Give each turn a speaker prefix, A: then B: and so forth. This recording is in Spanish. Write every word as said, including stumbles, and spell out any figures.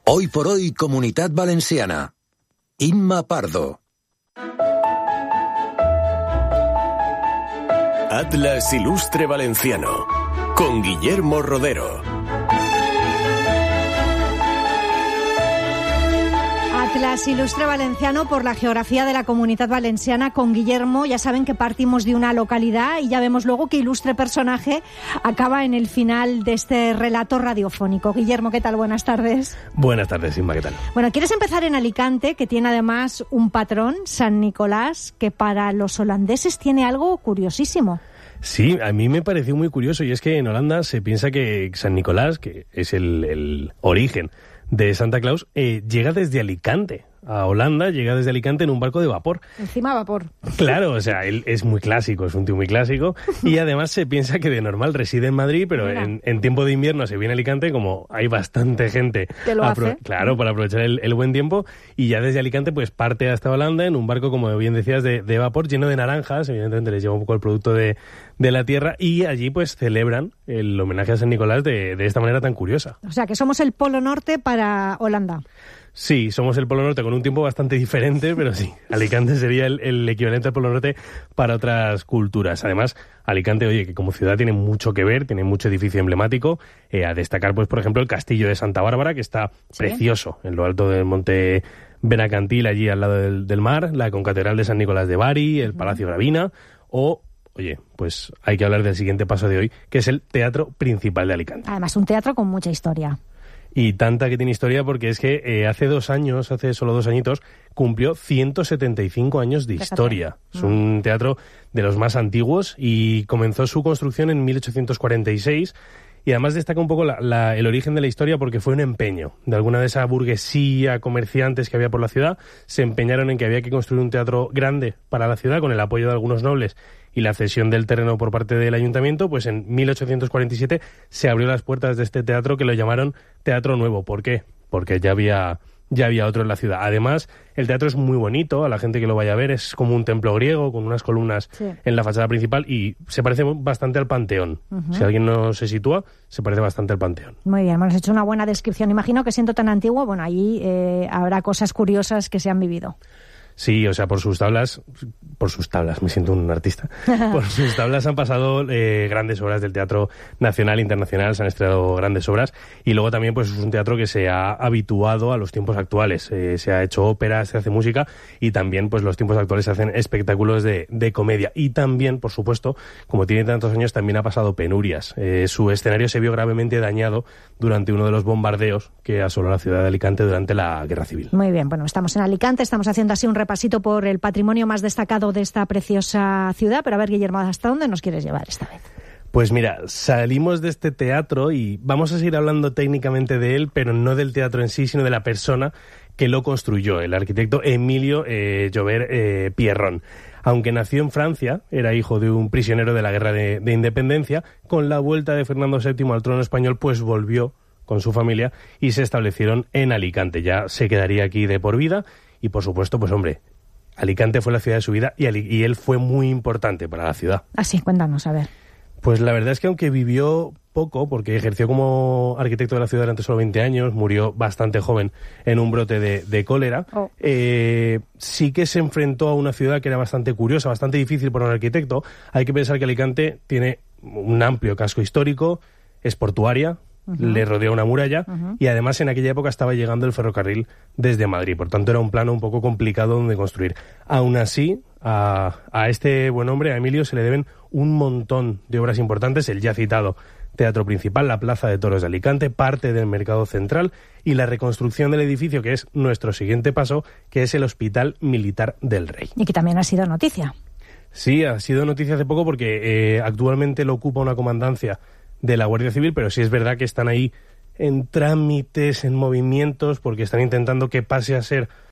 A: Hoy por hoy, Comunitat Valenciana. Imma Pardo.
B: Atlas Ilustre Valenciano, con Guillermo Rodero.
C: Atlas Ilustre Valenciano por la geografía de la Comunitat Valenciana con Guillermo. Ya saben que partimos de una localidad y ya vemos luego qué ilustre personaje acaba en el final de este relato radiofónico. Guillermo, ¿qué tal? Buenas tardes.
D: Buenas tardes, Inma, ¿qué tal?
C: Bueno, quieres empezar en Alicante, que tiene además un patrón, San Nicolás, que para los holandeses tiene algo curiosísimo.
D: Sí, a mí me pareció muy curioso, y es que en Holanda se piensa que San Nicolás, que es el, el origen de Santa Claus, eh, llega desde Alicante a Holanda, llega desde Alicante en un barco de vapor.
C: Encima vapor. Claro,
D: o sea, él es muy clásico, es un tío muy clásico, y además se piensa que de normal reside en Madrid, pero en, en tiempo de invierno se viene a Alicante, como hay bastante gente,
C: ¿Te lo hace?
D: Claro, para aprovechar el, el buen tiempo, y ya desde Alicante pues parte hasta Holanda en un barco, como bien decías, de, de vapor lleno de naranjas, evidentemente les lleva un poco el producto de, de la tierra, y allí pues celebran el homenaje a San Nicolás de, de esta manera tan curiosa.
C: O sea, que somos el Polo Norte para Holanda.
D: Sí, somos el Polo Norte con un tiempo bastante diferente, pero sí, Alicante sería el, el equivalente al Polo Norte para otras culturas. Además, Alicante, oye, que como ciudad tiene mucho que ver, tiene mucho edificio emblemático, eh, a destacar, pues, por ejemplo, el Castillo de Santa Bárbara, que está ¿Sí? precioso, en lo alto del monte Benacantil, allí al lado del, del mar, la Concatedral de San Nicolás de Bari, el Palacio Gravina, o... Oye, pues hay que hablar del siguiente paso de hoy, que es el Teatro Principal de Alicante.
C: Además, un teatro con mucha historia.
D: Y tanta que tiene historia, porque es que eh, hace dos años, hace solo dos añitos, cumplió ciento setenta y cinco años de historia. Fíjate. Es un teatro de los más antiguos y comenzó su construcción en mil ochocientos cuarenta y seis. Y además destaca un poco la, la, el origen de la historia, porque fue un empeño de alguna de esa burguesía, comerciantes que había por la ciudad. Se empeñaron en que había que construir un teatro grande para la ciudad, con el apoyo de algunos nobles y la cesión del terreno por parte del ayuntamiento. Pues en mil ochocientos cuarenta y siete se abrió las puertas de este teatro, que lo llamaron Teatro Nuevo. ¿Por qué? Porque ya había... ya había otro en la ciudad. Además, el teatro es muy bonito, a la gente que lo vaya a ver, es como un templo griego con unas columnas sí. en la fachada principal, y se parece bastante al Panteón. Uh-huh. Si alguien no se sitúa, se parece bastante al Panteón.
C: Muy bien, hemos hecho una buena descripción. Imagino que siendo tan antiguo, bueno, allí eh, habrá cosas curiosas que se han vivido.
D: Sí, o sea, por sus tablas, por sus tablas, me siento un artista, por sus tablas han pasado eh, grandes obras del teatro nacional e internacional, se han estrenado grandes obras, y luego también pues es un teatro que se ha habituado a los tiempos actuales, eh, se ha hecho ópera, se hace música, y también pues los tiempos actuales se hacen espectáculos de, de comedia, y también, por supuesto, como tiene tantos años, también ha pasado penurias. Eh, su escenario se vio gravemente dañado durante uno de los bombardeos que asoló la ciudad de Alicante durante la Guerra Civil.
C: Muy bien, bueno, estamos en Alicante, estamos haciendo así un repasito por el patrimonio más destacado de esta preciosa ciudad, pero a ver, Guillermo, ¿hasta dónde nos quieres llevar esta vez?
D: Pues mira, salimos de este teatro y vamos a seguir hablando técnicamente de él, pero no del teatro en sí, sino de la persona que lo construyó, el arquitecto Emilio eh, Jover eh, Pierron. Aunque nació en Francia, era hijo de un prisionero de la Guerra de, de Independencia, con la vuelta de Fernando séptimo al trono español, pues volvió con su familia y se establecieron en Alicante. Ya se quedaría aquí de por vida y, por supuesto, pues hombre, Alicante fue la ciudad de su vida y, y él fue muy importante para la ciudad.
C: Ah, sí, cuéntanos, a ver.
D: Pues la verdad es que aunque vivió poco, porque ejerció como arquitecto de la ciudad durante solo veinte años, murió bastante joven en un brote de, de cólera, oh. eh, sí que se enfrentó a una ciudad que era bastante curiosa, bastante difícil para un arquitecto. Hay que pensar que Alicante tiene un amplio casco histórico, es portuaria, Uh-huh. le rodea una muralla uh-huh. y además en aquella época estaba llegando el ferrocarril desde Madrid, por tanto era un plano un poco complicado donde construir. Aún así, a, a este buen hombre, a Emilio, se le deben un montón de obras importantes, el ya citado Teatro Principal, la Plaza de Toros de Alicante, parte del Mercado Central y la reconstrucción del edificio, que es nuestro siguiente paso, que es el Hospital Militar del Rey.
C: Y que también ha sido noticia.
D: Sí, ha sido noticia hace poco porque eh, actualmente lo ocupa una comandancia de la Guardia Civil, pero sí es verdad que están ahí en trámites, en movimientos, porque están intentando que pase a ser